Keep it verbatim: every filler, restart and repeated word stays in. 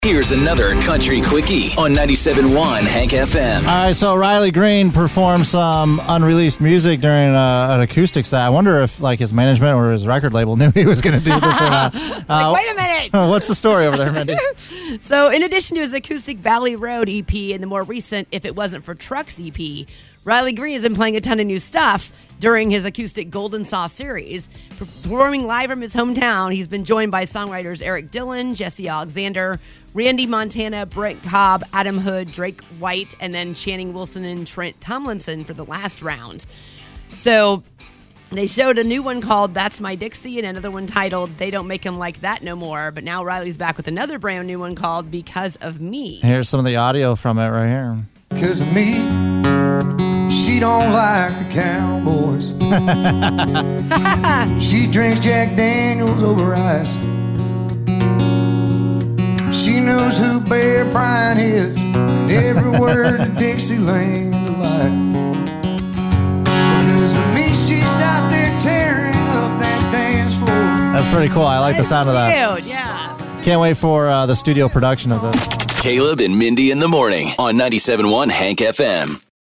Here's another Country Quickie on ninety-seven point one Hank F M. All right, so Riley Green performed some unreleased music during uh, an acoustic set. I wonder if like his management or his record label knew he was going to do this or not. Uh, Uh, like, wait a minute. What's the story over there, Mindy? So in addition to his acoustic Valley Road E P and the more recent If It Wasn't for Trucks E P, Riley Green has been playing a ton of new stuff during his acoustic Golden Saw series. Performing live from his hometown, he's been joined by songwriters Eric Dillon, Jesse Alexander, Randy Montana, Brent Cobb, Adam Hood, Drake White, and then Channing Wilson and Trent Tomlinson for the last round. So they showed a new one called That's My Dixie and another one titled They Don't Make 'Em Like That No More. But now Riley's back with another brand new one called Because of Me. Here's some of the audio from it right here. Because of me, she don't like the Cowboys. She drinks Jack Daniels over ice. She knows who Bear Bryant is, and every word of Dixieland alike. Because of me, she's out there tearing up that dance floor. That's pretty cool. I like the sound of that. Cute, yeah. Can't wait for uh, the studio production of this. Caleb and Mindy in the morning on ninety-seven point one Hank F M.